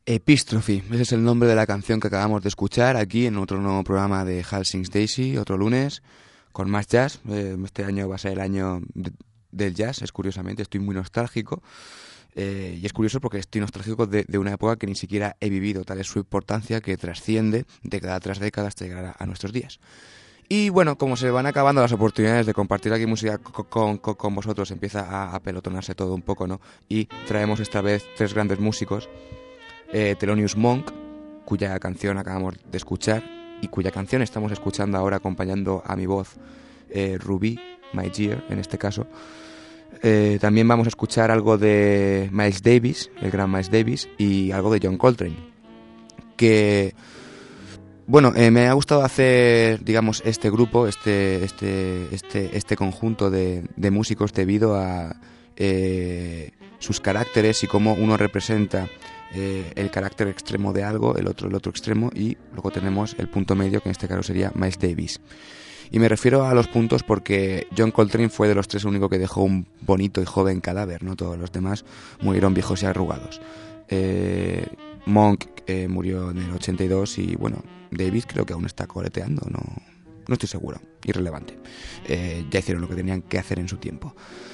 Epistrophy, ese es el nombre de la canción que acabamos de escuchar aquí en otro nuevo programa de Hal Sings Daisy, otro lunes, con más jazz. Este año va a ser el año del jazz, es curiosamente, estoy muy nostálgico. Y es curioso porque estoy nostálgico de una época que ni siquiera he vivido, tal es su importancia que trasciende década tras década hasta llegar a nuestros días. Y bueno, como se van acabando las oportunidades de compartir aquí música con vosotros, empieza a pelotonarse todo un poco, ¿no? Y traemos esta vez tres grandes músicos. Thelonious Monk, cuya canción acabamos de escuchar y cuya canción estamos escuchando ahora acompañando a mi voz, Ruby, My Dear, en este caso. También vamos a escuchar algo de Miles Davis, el gran Miles Davis, y algo de John Coltrane, que... Bueno, me ha gustado hacer, digamos, este grupo, este conjunto de músicos debido a sus caracteres y cómo uno representa el carácter extremo de algo, el otro extremo, y luego tenemos el punto medio, que en este caso sería Miles Davis. Y me refiero a los puntos porque John Coltrane fue de los tres el único que dejó un bonito y joven cadáver, ¿no? Todos los demás murieron viejos y arrugados. Monk murió en el 82 y bueno, Davis creo que aún está coleteando, no estoy seguro, irrelevante. Ya hicieron lo que tenían que hacer en su tiempo.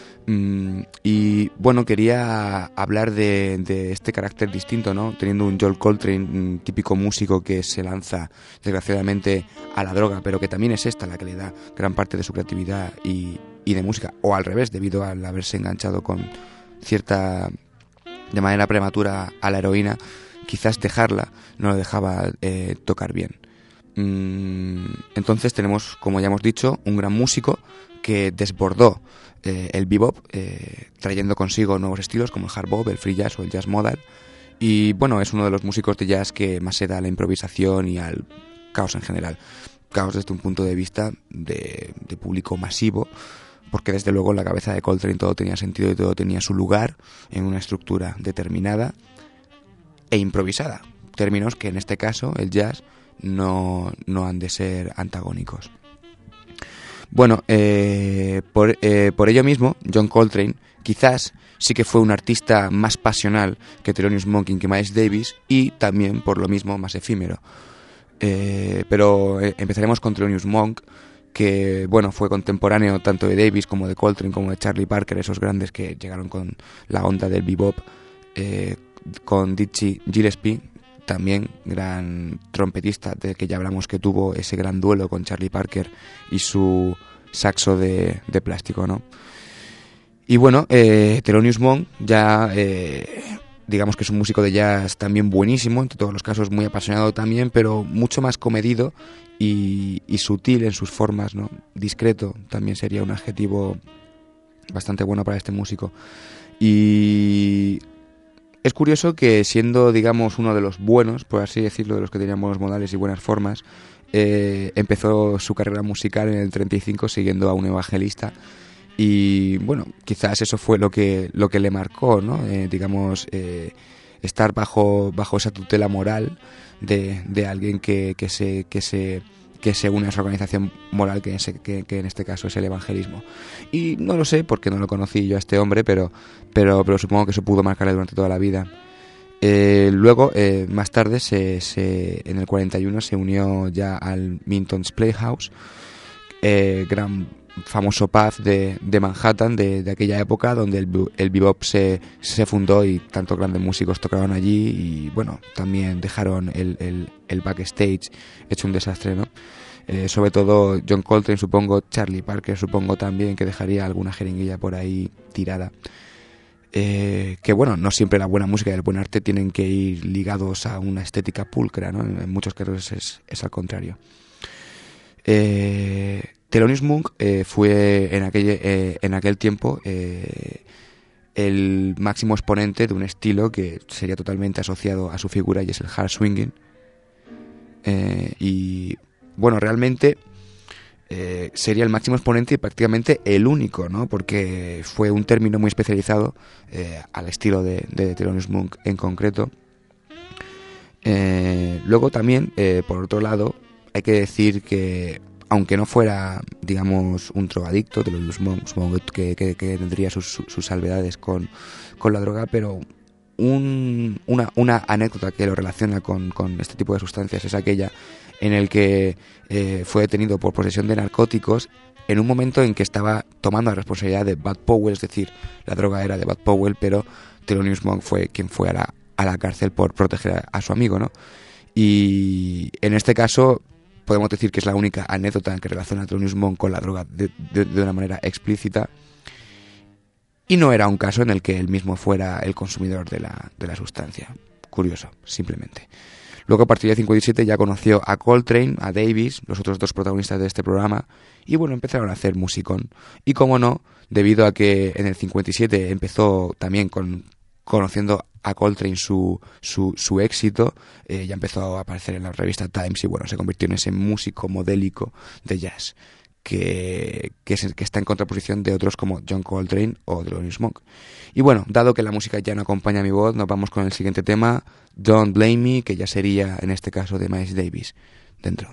Y bueno, quería hablar de este carácter distinto, ¿no? Teniendo un John Coltrane, un típico músico que se lanza desgraciadamente a la droga, pero que también es esta la que le da gran parte de su creatividad y de música, o al revés, debido al haberse enganchado con cierta, de manera prematura, a la heroína, quizás dejarla no lo dejaba tocar bien. Entonces tenemos, como ya hemos dicho, un gran músico que desbordó el bebop, trayendo consigo nuevos estilos como el hard bop, el free jazz o el jazz modal. Y bueno, es uno de los músicos de jazz que más se da a la improvisación y al caos en general. Caos desde un punto de vista de público masivo, porque desde luego en la cabeza de Coltrane todo tenía sentido y todo tenía su lugar en una estructura determinada e improvisada. Términos que en este caso, el jazz, no han de ser antagónicos. Bueno, por ello mismo, John Coltrane quizás sí que fue un artista más pasional que Thelonious Monk y que Miles Davis, y también por lo mismo más efímero. Pero empezaremos con Thelonious Monk, que bueno, fue contemporáneo tanto de Davis como de Coltrane como de Charlie Parker, esos grandes que llegaron con la onda del bebop, con Dizzy Gillespie, también gran trompetista del que ya hablamos, que tuvo ese gran duelo con Charlie Parker y su saxo de plástico, ¿no? Y bueno, Thelonious Monk ya digamos que es un músico de jazz también buenísimo, en todos los casos muy apasionado también, pero mucho más comedido y sutil en sus formas, ¿no? Discreto también sería un adjetivo bastante bueno para este músico. Y es curioso que, siendo, digamos, uno de los buenos, por así decirlo, de los que tenían buenos modales y buenas formas, empezó su carrera musical en el 35 siguiendo a un evangelista. Y bueno, quizás eso fue lo que le marcó, ¿no? Digamos, estar bajo esa tutela moral de alguien que se une a esa organización moral que en este caso es el evangelismo. Y no lo sé porque no lo conocí yo a este hombre, pero supongo que eso pudo marcarle durante toda la vida. Luego, más tarde, en el 41 se unió ya al Minton's Playhouse, gran famoso pub de Manhattan de aquella época, donde el bebop se fundó y tantos grandes músicos tocaron allí. Y bueno, también dejaron el backstage hecho un desastre, ¿no? Sobre todo John Coltrane, supongo, Charlie Parker, supongo también, que dejaría alguna jeringuilla por ahí tirada. Que bueno, no siempre la buena música y el buen arte tienen que ir ligados a una estética pulcra, ¿no? En muchos casos es al contrario. Thelonious Monk fue en aquel tiempo el máximo exponente de un estilo que sería totalmente asociado a su figura, y es el hard swinging. Y bueno, realmente sería el máximo exponente y prácticamente el único, ¿no? Porque fue un término muy especializado al estilo de Thelonious Monk en concreto. Luego también, por otro lado, hay que decir que, aunque no fuera, digamos, un drogadicto, Thelonious Monk, supongo que tendría sus salvedades con la droga, pero una anécdota que lo relaciona con este tipo de sustancias es aquella en el que fue detenido por posesión de narcóticos en un momento en que estaba tomando la responsabilidad de Bud Powell, es decir, la droga era de Bud Powell, pero Thelonious Monk fue quien fue a la cárcel por proteger a su amigo, ¿no? Y en este caso podemos decir que es la única anécdota en que relaciona a Thelonious Monk con la droga de una manera explícita, y no era un caso en el que él mismo fuera el consumidor de la sustancia. Curioso, simplemente. Luego, a partir del 57, ya conoció a Coltrane, a Davis, los otros dos protagonistas de este programa, y bueno, empezaron a hacer musicón. Y como no, debido a que en el 57 empezó también conociendo a Coltrane su éxito, ya empezó a aparecer en la revista Times y bueno, se convirtió en ese músico modélico de jazz que está en contraposición de otros como John Coltrane o Thelonious Monk. Y bueno, dado que la música ya no acompaña mi voz, nos vamos con el siguiente tema, Don't Blame Me, que ya sería en este caso de Miles Davis. Dentro.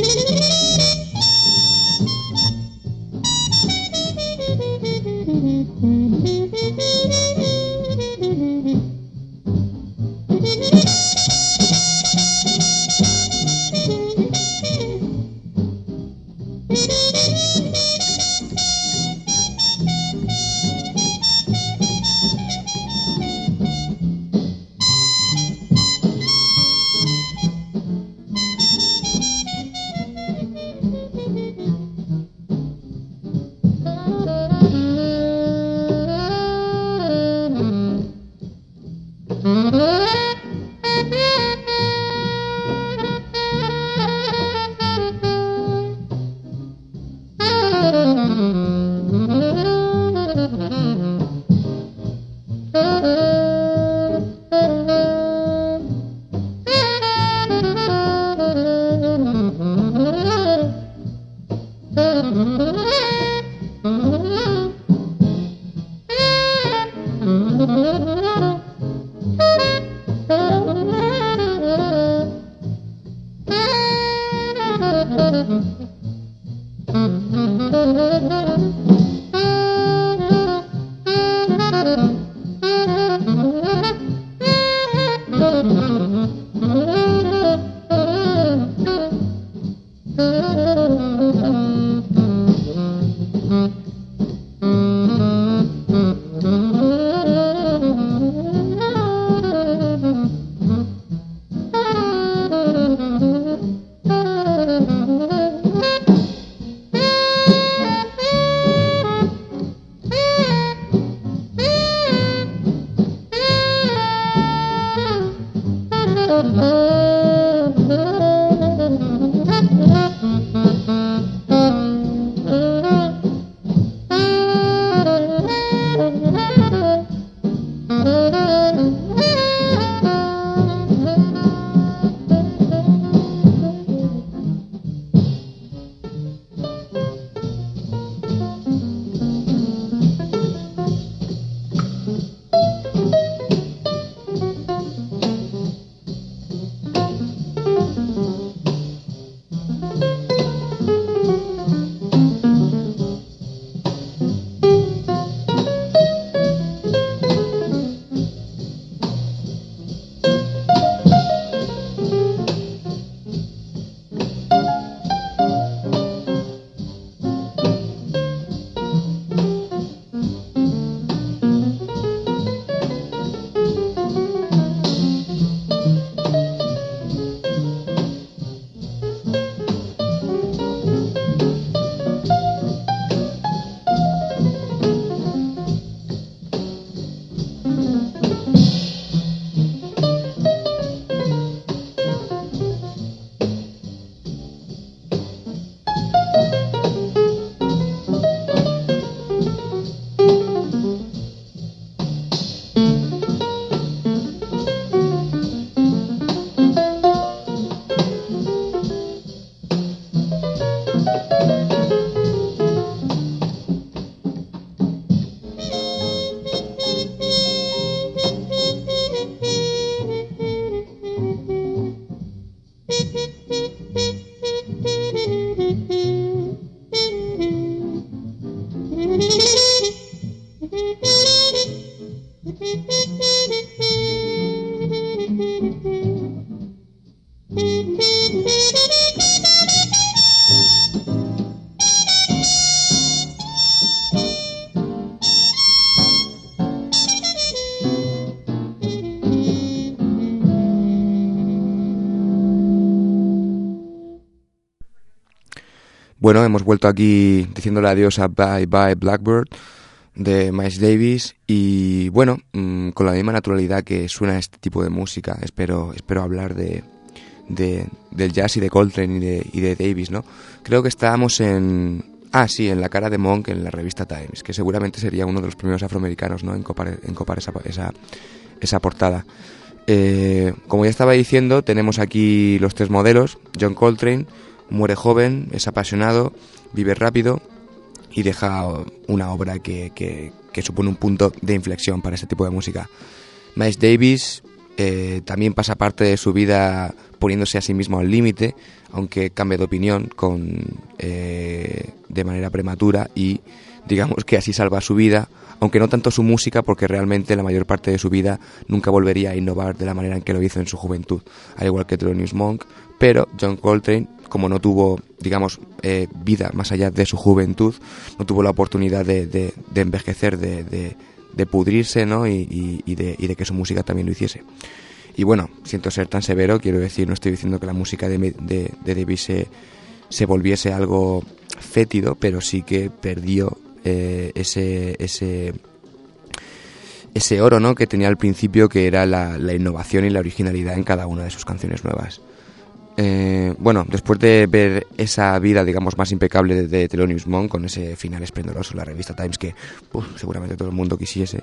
Bueno, hemos vuelto aquí diciéndole adiós a Bye Bye Blackbird de Miles Davis y bueno, con la misma naturalidad que suena este tipo de música, espero hablar del jazz y de Coltrane y de Davis, ¿no? Creo que estábamos en la cara de Monk en la revista Times, que seguramente sería uno de los primeros afroamericanos, ¿no? en copar esa portada. Como ya estaba diciendo, tenemos aquí los tres modelos. John Coltrane muere joven, es apasionado, vive rápido y deja una obra que supone un punto de inflexión para este tipo de música. Miles Davis también pasa parte de su vida poniéndose a sí mismo al límite, aunque cambia de opinión de manera prematura y digamos que así salva su vida, aunque no tanto su música, porque realmente la mayor parte de su vida nunca volvería a innovar de la manera en que lo hizo en su juventud, al igual que Thelonious Monk. Pero John Coltrane, como no tuvo, digamos, vida más allá de su juventud, no tuvo la oportunidad de envejecer, de pudrirse, ¿no? y de que su música también lo hiciese. Y bueno, siento ser tan severo, quiero decir, no estoy diciendo que la música de Davis se volviese algo fétido, pero sí que perdió ese oro, ¿no?, que tenía al principio, que era la innovación y la originalidad en cada una de sus canciones nuevas. Bueno, después de ver esa vida, digamos, más impecable de Thelonious Monk, con ese final esplendoroso en la revista Times que seguramente todo el mundo quisiese,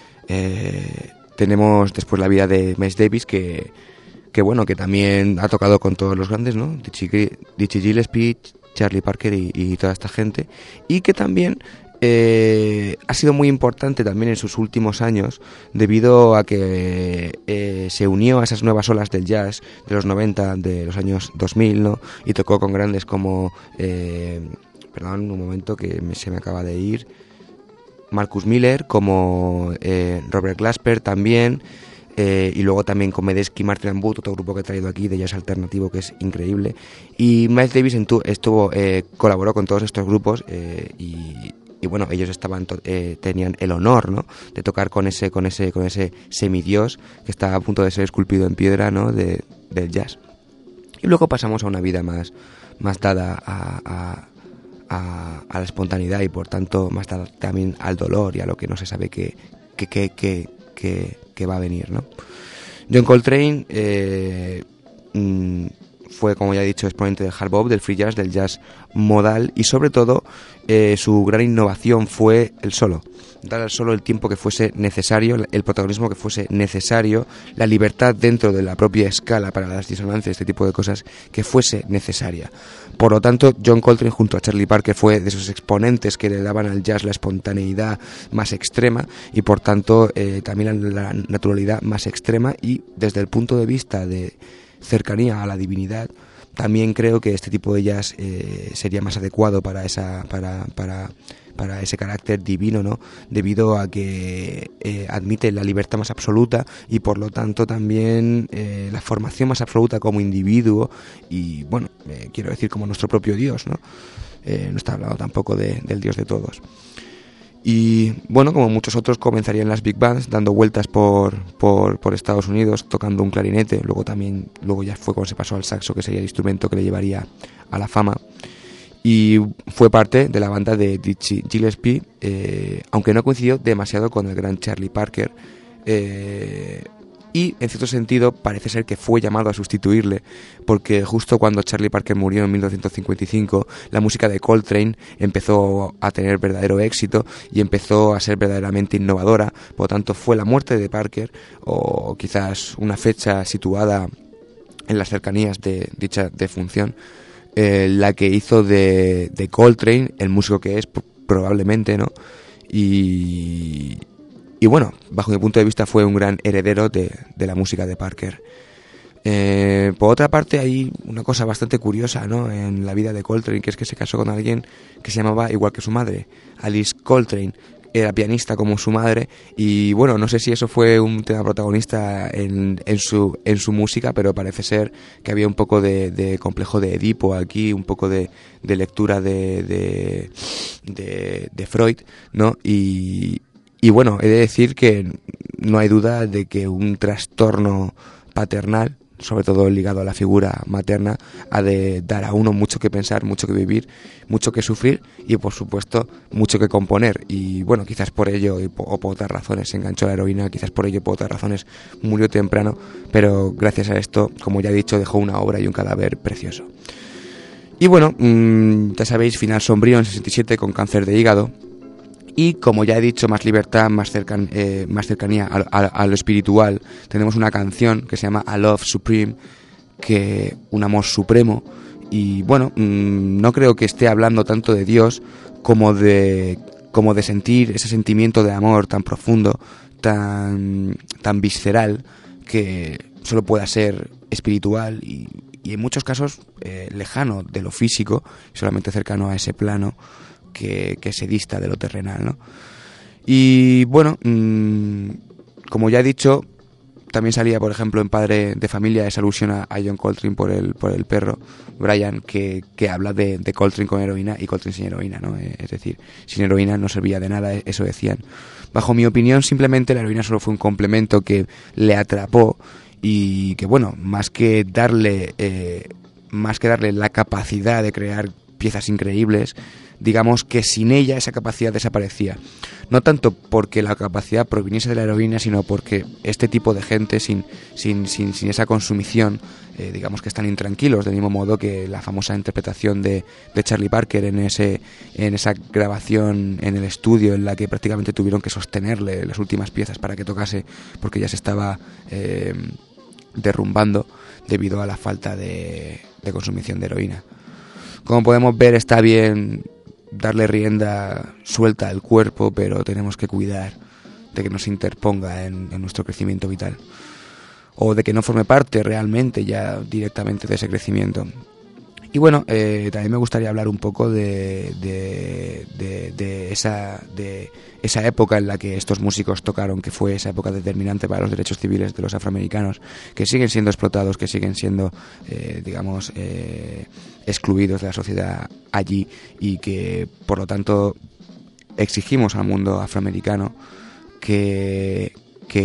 tenemos después la vida de Miles Davis, que bueno, que también ha tocado con todos los grandes, ¿no? Dizzy Gillespie, Charlie Parker y toda esta gente, y que también ha sido muy importante también en sus últimos años, debido a que se unió a esas nuevas olas del jazz de los 90, de los años 2000, ¿no? Y tocó con grandes como perdón, un momento que se me acaba de ir, Marcus Miller, como Robert Glasper también, y luego también con Medeski, Martin and Booth, otro grupo que he traído aquí de jazz alternativo que es increíble. Y Miles Davis colaboró con todos estos grupos, y bueno, ellos tenían el honor, ¿no?, de tocar con ese semidios que está a punto de ser esculpido en piedra, ¿no?, del jazz. Y luego pasamos a una vida más dada a la espontaneidad, y por tanto más dada también al dolor y a lo que no se sabe que va a venir, ¿no? John Coltrane fue, como ya he dicho, exponente del hard bop, del free jazz, del jazz modal, y sobre todo su gran innovación fue el solo. Dar al solo el tiempo que fuese necesario, el protagonismo que fuese necesario, la libertad dentro de la propia escala para las disonancias, este tipo de cosas, que fuese necesaria. Por lo tanto, John Coltrane junto a Charlie Parker fue de esos exponentes que le daban al jazz la espontaneidad más extrema, y por tanto también la naturalidad más extrema, y desde el punto de vista de cercanía a la divinidad, también creo que este tipo de jazz sería más adecuado para ese carácter divino, ¿no?, debido a que admite la libertad más absoluta y por lo tanto también la formación más absoluta como individuo, y bueno, quiero decir como nuestro propio Dios, ¿no? No está hablando tampoco del Dios de todos. Y bueno, como muchos otros, comenzarían las big bands dando vueltas por Estados Unidos tocando un clarinete. Luego ya fue cuando se pasó al saxo, que sería el instrumento que le llevaría a la fama. Y fue parte de la banda de Dizzy Gillespie, aunque no coincidió demasiado con el gran Charlie Parker. Y en cierto sentido parece ser que fue llamado a sustituirle, porque justo cuando Charlie Parker murió en 1955, la música de Coltrane empezó a tener verdadero éxito y empezó a ser verdaderamente innovadora. Por lo tanto, fue la muerte de Parker, o quizás una fecha situada en las cercanías de dicha defunción, la que hizo de Coltrane el músico que es, probablemente, ¿no? Y bueno, bajo mi punto de vista fue un gran heredero de la música de Parker. Por otra parte, hay una cosa bastante curiosa, ¿no?, en la vida de Coltrane, que es que se casó con alguien que se llamaba igual que su madre, Alice Coltrane. Era pianista como su madre, y bueno, no sé si eso fue un tema protagonista en su música, pero parece ser que había un poco de complejo de Edipo aquí, un poco de lectura de Freud, ¿no? Y bueno, he de decir que no hay duda de que un trastorno paternal, sobre todo ligado a la figura materna, ha de dar a uno mucho que pensar, mucho que vivir, mucho que sufrir y, por supuesto, mucho que componer. Y bueno, quizás por ello o por otras razones se enganchó a la heroína, quizás por ello o por otras razones murió temprano, pero gracias a esto, como ya he dicho, dejó una obra y un cadáver precioso. Y bueno, ya sabéis, final sombrío en 67 con cáncer de hígado. Y como ya he dicho, más libertad, más cercanía a lo espiritual. Tenemos una canción que se llama A Love Supreme, que un amor supremo. Y bueno, no creo que esté hablando tanto de Dios como de sentir ese sentimiento de amor tan profundo, tan visceral, que solo pueda ser espiritual y en muchos casos lejano de lo físico, solamente cercano a ese plano que se dista de lo terrenal, ¿no? Y bueno, como ya he dicho, también salía, por ejemplo, en Padre de Familia esa alusión a John Coltrane por el perro Brian, que habla de Coltrane con heroína y Coltrane sin heroína, ¿no? Es decir, sin heroína no servía de nada, eso decían. Bajo mi opinión, simplemente la heroína solo fue un complemento que le atrapó y que, bueno, más que darle la capacidad de crear piezas increíbles, digamos que sin ella esa capacidad desaparecía. No tanto porque la capacidad proviniese de la heroína, sino porque este tipo de gente sin esa consumición, digamos que están intranquilos, del mismo modo que la famosa interpretación de Charlie Parker en esa grabación en el estudio, en la que prácticamente tuvieron que sostenerle las últimas piezas para que tocase, porque ya se estaba derrumbando debido a la falta de consumición de heroína. Como podemos ver, está bien darle rienda suelta al cuerpo, pero tenemos que cuidar de que no se interponga en nuestro crecimiento vital, o de que no forme parte realmente ya directamente de ese crecimiento. Y bueno, también me gustaría hablar un poco de esa época en la que estos músicos tocaron, que fue esa época determinante para los derechos civiles de los afroamericanos, que siguen siendo explotados, que siguen siendo, excluidos de la sociedad allí, y que, por lo tanto, exigimos al mundo afroamericano que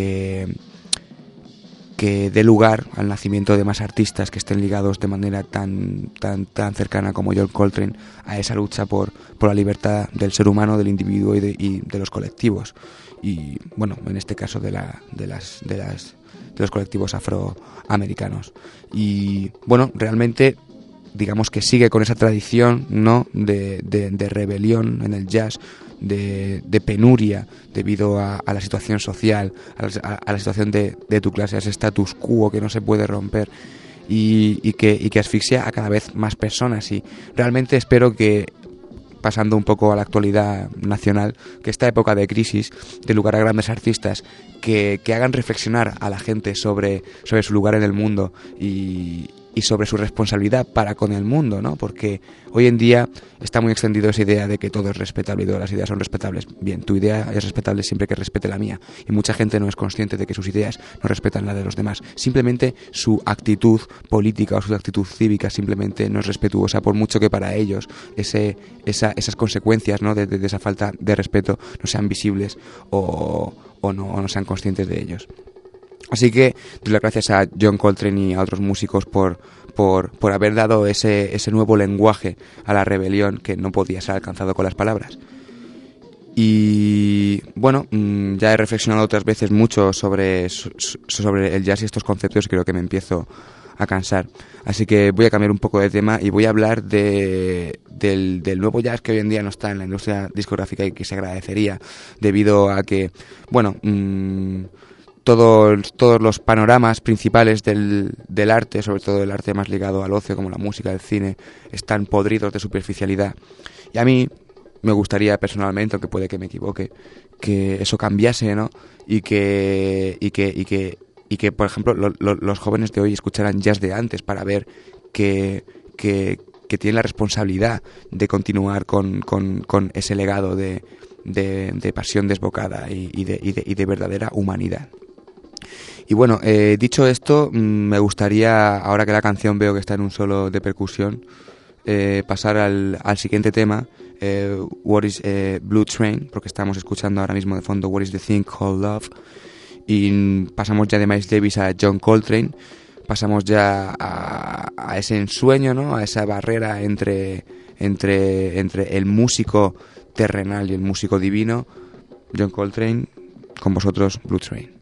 dé lugar al nacimiento de más artistas que estén ligados de manera tan cercana como John Coltrane a esa lucha por la libertad del ser humano, del individuo y de los colectivos, y bueno, en este caso de los colectivos afroamericanos. Y bueno, realmente digamos que sigue con esa tradición, ¿no?, de rebelión en el jazz, de penuria debido a la situación social, a la situación de tu clase, a ese status quo que no se puede romper y que asfixia a cada vez más personas. Y realmente espero que, pasando un poco a la actualidad nacional, que esta época de crisis dé lugar a grandes artistas que hagan reflexionar a la gente sobre su lugar en el mundo y sobre su responsabilidad para con el mundo, ¿no? Porque hoy en día está muy extendido esa idea de que todo es respetable y todas las ideas son respetables. Bien, tu idea es respetable siempre que respete la mía, y mucha gente no es consciente de que sus ideas no respetan la de los demás. Simplemente su actitud política o su actitud cívica simplemente no es respetuosa, por mucho que para ellos esas consecuencias, ¿no?, de esa falta de respeto no sean visibles o no sean conscientes de ellos. Así que doy las gracias a John Coltrane y a otros músicos por haber dado ese nuevo lenguaje a la rebelión que no podía ser alcanzado con las palabras. Y bueno, ya he reflexionado otras veces mucho sobre el jazz y estos conceptos, y creo que me empiezo a cansar. Así que voy a cambiar un poco de tema y voy a hablar del nuevo jazz que hoy en día no está en la industria discográfica y que se agradecería, debido a que, bueno, todos los panoramas principales del arte, sobre todo el arte más ligado al ocio, como la música, el cine, están podridos de superficialidad. Y a mí me gustaría personalmente, aunque puede que me equivoque, que eso cambiase, ¿no? Y que por ejemplo, los jóvenes de hoy escucharan jazz de antes para ver que tienen la responsabilidad de continuar con ese legado de pasión desbocada y de verdadera humanidad. Y bueno, dicho esto, me gustaría, ahora que la canción veo que está en un solo de percusión, pasar al siguiente tema, What is Blue Train, porque estamos escuchando ahora mismo de fondo What is the Thing Called Love, y pasamos ya de Miles Davis a John Coltrane, pasamos ya a ese ensueño, ¿no?, a esa barrera entre el músico terrenal y el músico divino. John Coltrane, con vosotros, Blue Train.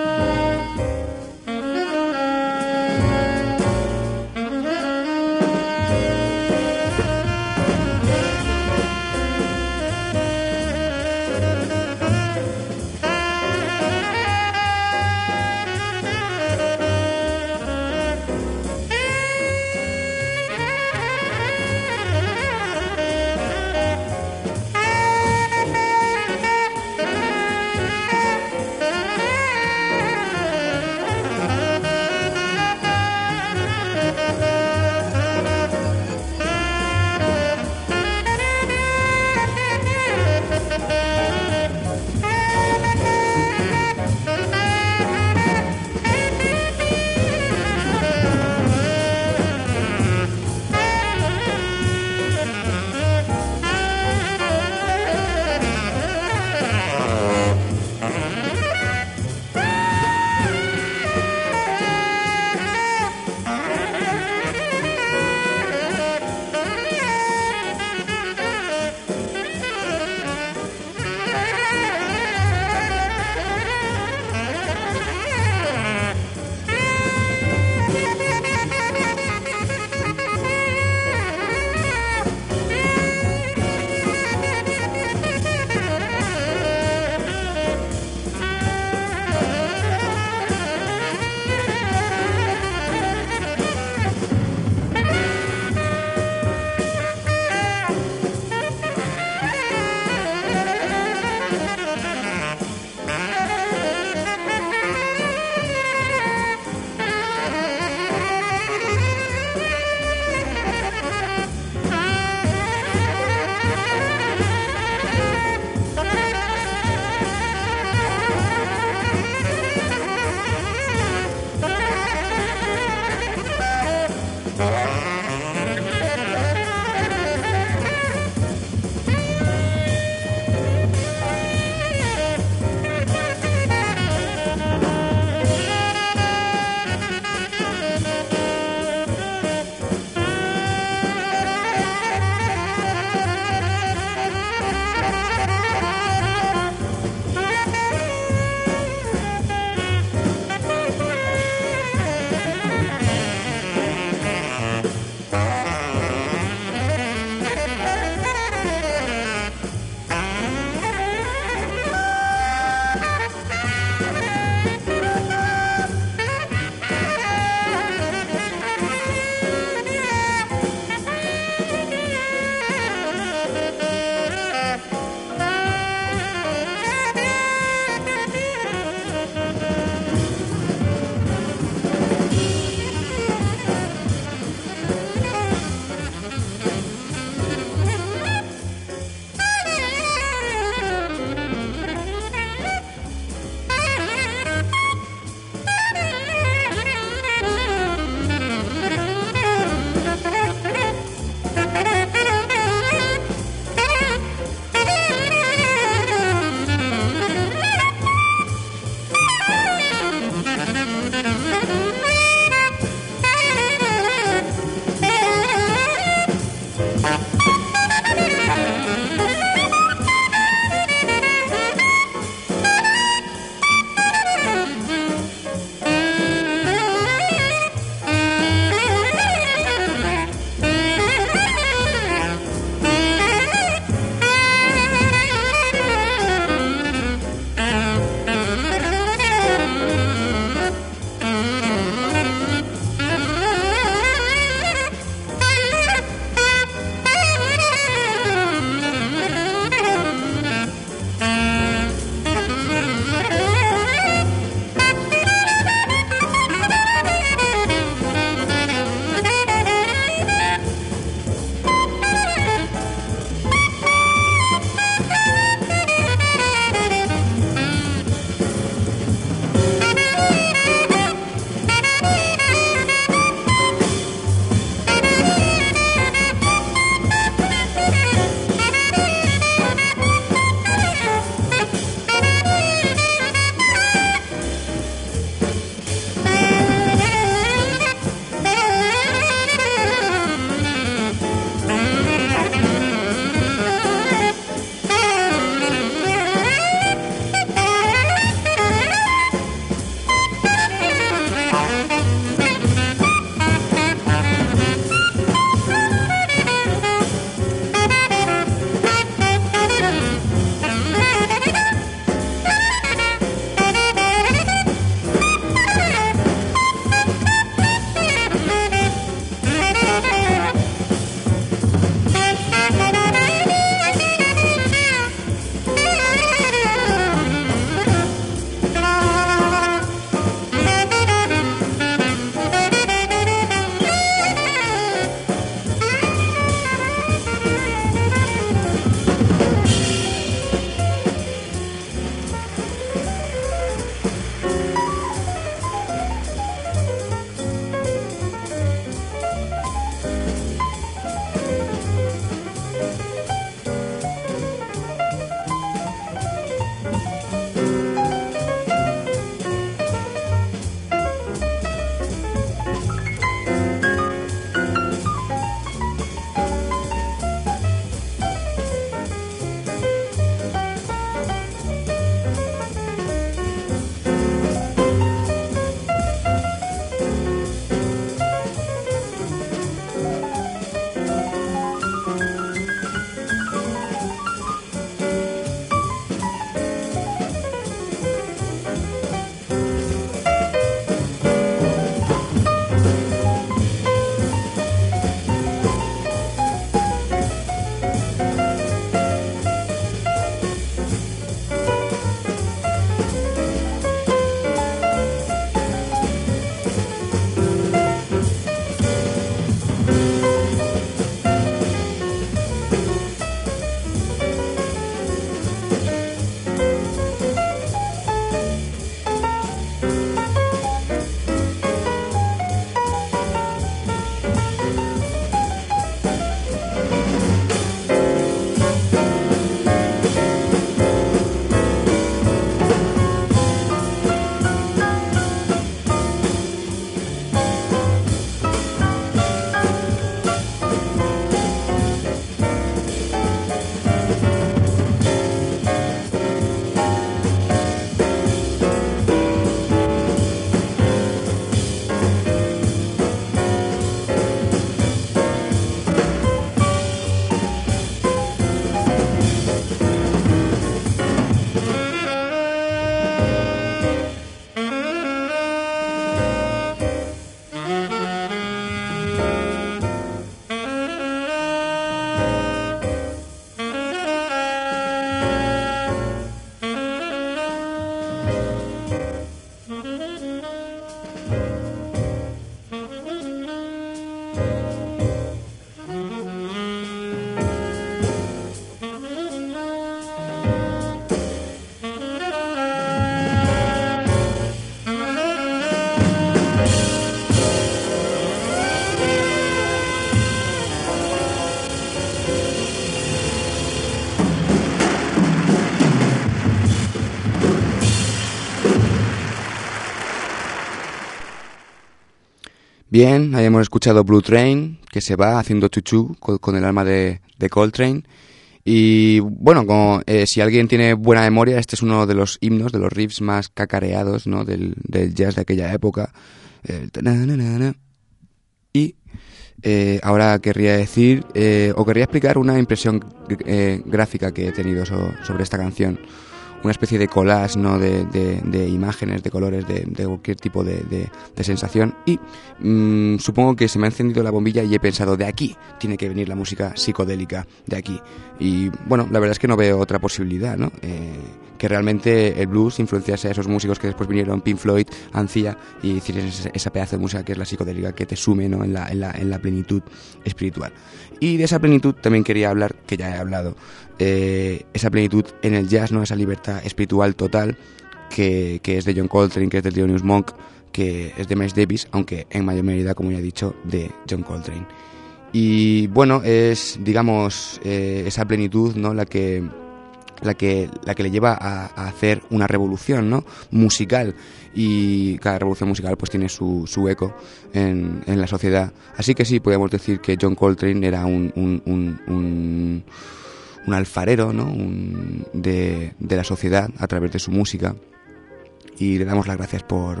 Bien, habíamos escuchado Blue Train, que se va haciendo chuchú con el alma de Coltrane. Y bueno, si alguien tiene buena memoria, este es uno de los himnos, de los riffs más cacareados, ¿no? del jazz de aquella época. El tananana. Y ahora querría decir, o querría explicar una impresión gráfica que he tenido sobre esta canción. Una especie de collage, ¿no? de imágenes, de colores, de cualquier tipo de sensación. Y supongo que se me ha encendido la bombilla y he pensado, de aquí tiene que venir la música psicodélica, de aquí. Y bueno, la verdad es que no veo otra posibilidad, ¿no? Que realmente el blues influenciase a esos músicos que después vinieron, Pink Floyd, Ancia, y hicieron esa pedazo de música que es la psicodélica, que te sume, ¿no? en la plenitud espiritual. Y de esa plenitud también quería hablar, que ya he hablado, esa plenitud en el jazz, ¿no? Esa libertad espiritual total que es de John Coltrane, que es de Thelonious Monk, que es de Miles Davis, aunque en mayor medida, como ya he dicho, de John Coltrane. Y bueno, es, digamos, esa plenitud, ¿no? la que le lleva a hacer una revolución, ¿no? musical, y cada revolución musical pues tiene su eco en la sociedad. Así que sí, podemos decir que John Coltrane era un alfarero, ¿no? de la sociedad a través de su música, y le damos las gracias por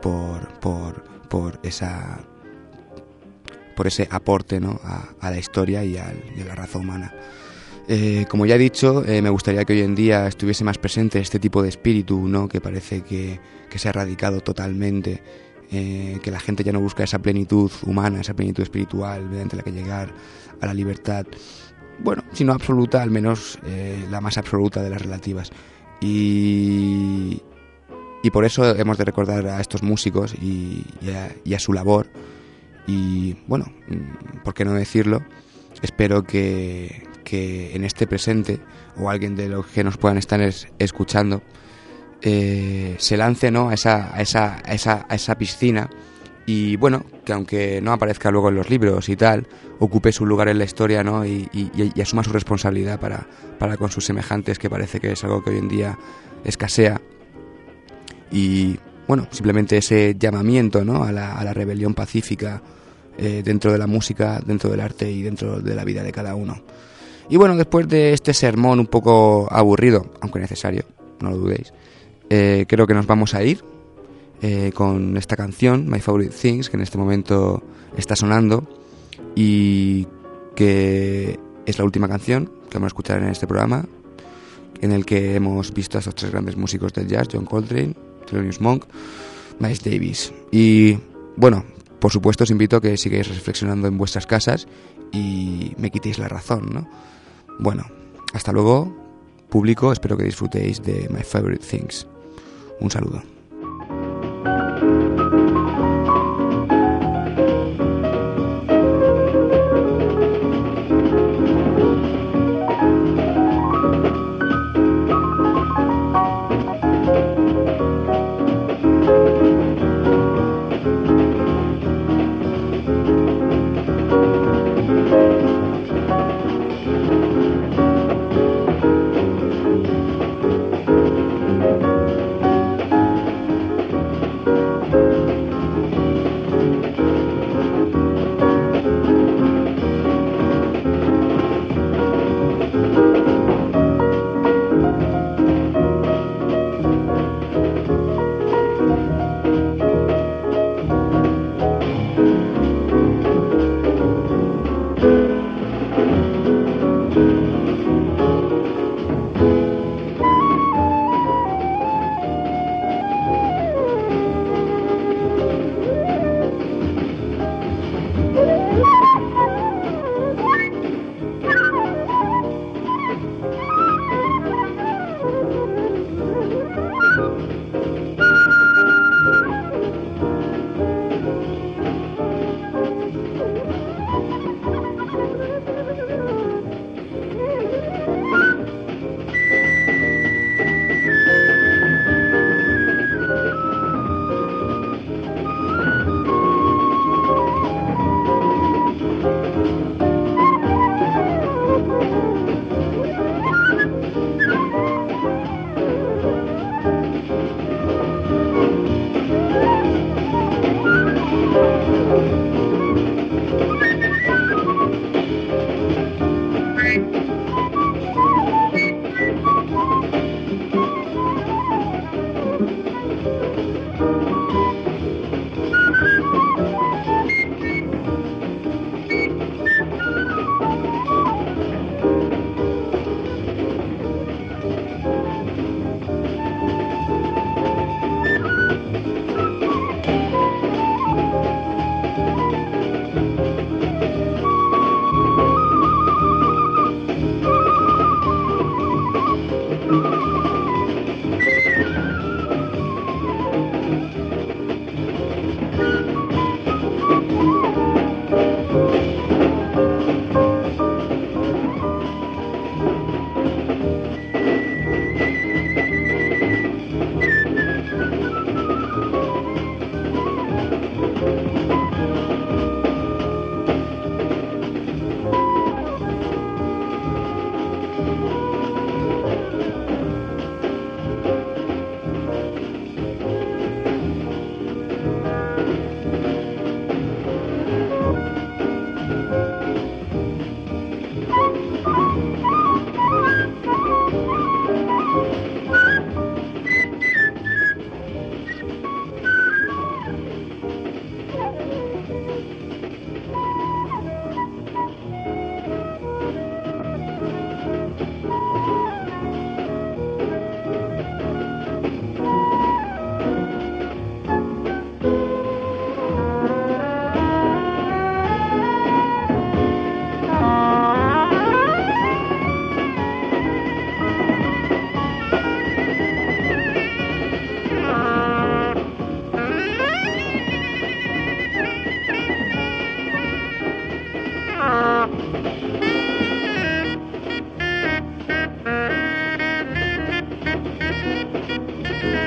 ese aporte, ¿no? a la historia y a la raza humana. Como ya he dicho, me gustaría que hoy en día estuviese más presente este tipo de espíritu, ¿no? que parece que se ha erradicado totalmente, que la gente ya no busca esa plenitud humana, esa plenitud espiritual mediante la que llegar a la libertad, bueno, si no absoluta, al menos la más absoluta de las relativas. Y por eso hemos de recordar a estos músicos y a su labor. Y bueno, ¿por qué no decirlo? Espero que en este presente, o alguien de los que nos puedan estar escuchando, se lance, ¿no? a esa piscina, y bueno, que aunque no aparezca luego en los libros y tal, ocupe su lugar en la historia, ¿no? y asuma su responsabilidad para con sus semejantes, que parece que es algo que hoy en día escasea. Y bueno, simplemente ese llamamiento, ¿no? a la rebelión pacífica, dentro de la música, dentro del arte y dentro de la vida de cada uno. Y bueno, después de este sermón un poco aburrido, aunque necesario, no lo dudéis, creo que nos vamos a ir con esta canción, My Favorite Things, que en este momento está sonando y que es la última canción que vamos a escuchar en este programa, en el que hemos visto a estos tres grandes músicos del jazz, John Coltrane, Thelonious Monk, Miles Davis. Y bueno, por supuesto os invito a que sigáis reflexionando en vuestras casas y me quitéis la razón, ¿no? Bueno, hasta luego, público, espero que disfrutéis de My Favorite Things. Un saludo.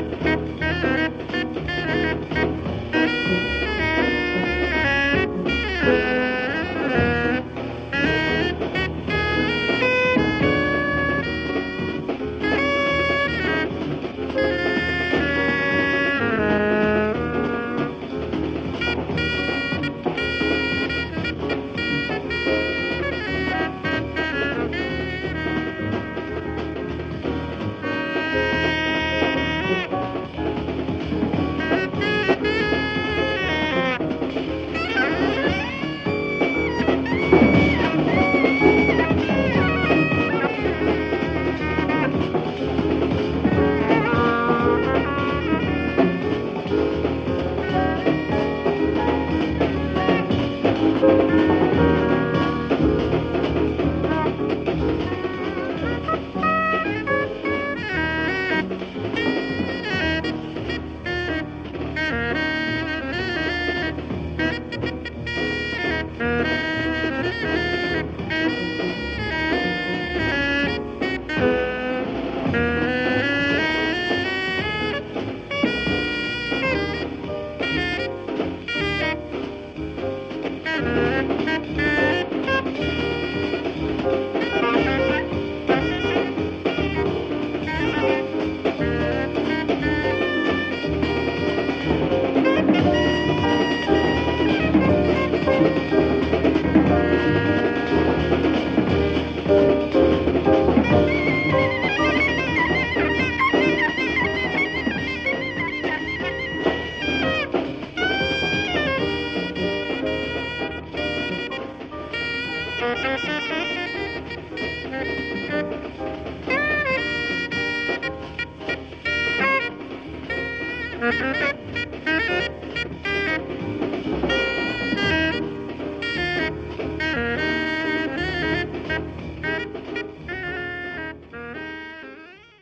Thank you.